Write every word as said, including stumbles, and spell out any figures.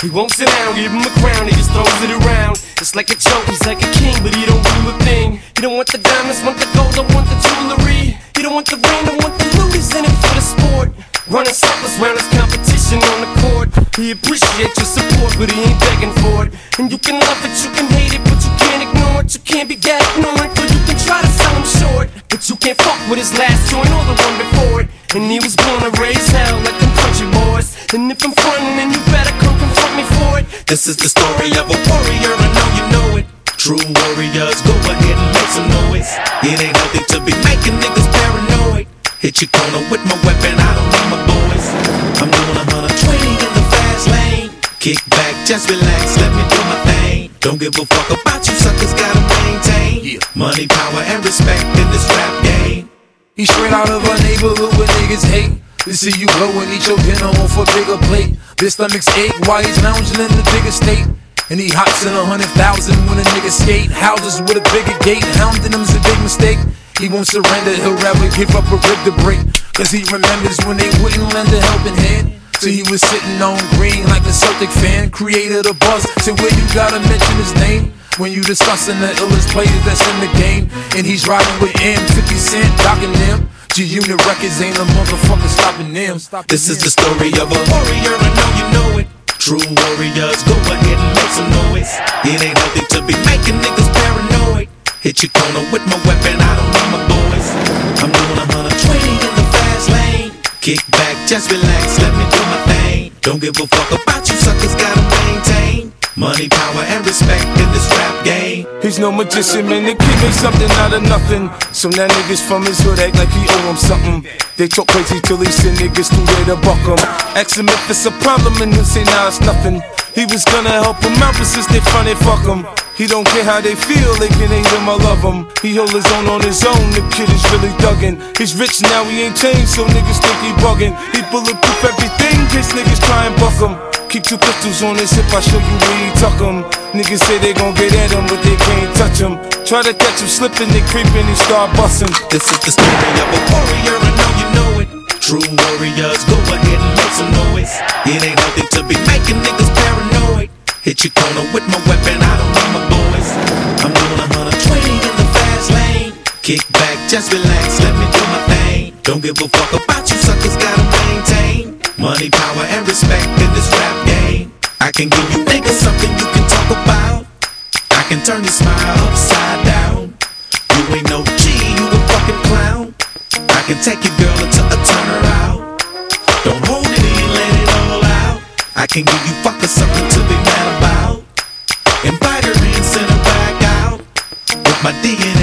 He won't sit down, give him a crown, he just throws it around. It's like a joke, he's like a king, but he don't rule a thing. He don't want the diamonds, want the gold, don't want the jewelry. He don't want the ring, don't want the loot, he's in it for the sport. Running circles round his competition on the court. He appreciates your support, but he ain't begging for it. And you can love it, you can hate it, but you can't ignore it. You can't be that ignorant, but you can try to sell him short. But you can't fuck with his last joint or the one before it. And he was born to raise hell like them country boys. And if I'm frontin', then you better come confront me for it. This is the story of a warrior, I know you know it. True warriors, go ahead and make some noise. It ain't healthy to be making niggas paranoid. Hit your corner with my weapon, I don't need my boys. I'm doing a hundred twenty in the fast lane. Kick back, just relax, let me do my thing. Don't give a fuck about you suckers, gotta maintain yeah. Money, power, and respect in this rap game. He's straight out of a neighborhood where niggas hate. They see you blow and eat your dinner off a bigger plate. Their stomachs ache while he's lounging in the bigger state. And he hops in a hundred thousand when a nigga skate. Houses with a bigger gate, hounding him's a big mistake. He won't surrender, he'll rather give up a rib to break. Cause he remembers when they wouldn't lend a helping hand. So he was sitting on green like a Celtic fan. Created a buzz to where you gotta mention his name when you discussing the illest players that's in the game. And he's riding with M, fifty cent, docking them. G-Unit Records ain't a motherfucker stopping them. This is the story of a warrior, I know you know it. True warriors, go ahead and make some noise. It ain't healthy to be making niggas paranoid. Hit your corner with my weapon, I don't need my boys. I'm doing a hundred twenty in the fast lane. Kick back, just relax, let me do my thing. Don't give a fuck about you suckers, gotta maintain money, power, and respect in this rap game. He's no magician, man, the kid made something out of nothing. So now niggas from his hood act like he owe him something. They talk crazy till he send niggas through there to buck him. Ask him if it's a problem and he'll say nah, it's nothing. He was gonna help him out, but since they front they fuck him. He don't care how they feel, they can hate him, I love him. He hold his own on his own, the kid is really thuggin'. He's rich now, he ain't changed, so niggas think he buggin'. He bulletproof everything, in case niggas try and buck him. Keep two pistols on his hip, I show you where he tuck him. Niggas say they gon' get at him, but they can't touch him. Try to catch him slipping, they creepin', he start bustin'. This is the story of a warrior, I know you know it. True warriors, go ahead and make some noise. It ain't healthy to be making niggas paranoid. Hit your corner with my weapon, I don't need my boys. I'm doing a hundred twenty in the fast lane. Kick back, just relax, let me do my thing. Don't give a fuck about you suckers, gotta maintain money, power, and respect in this rap game. I can give you niggas something you can talk about. I can turn your smile upside down. You ain't no G, you a fucking clown. I can take your girl until I turn her out. Don't hold it in, let it all out. I can give you fuckers something to be mad about. Invite her in, send her back out. With my D N A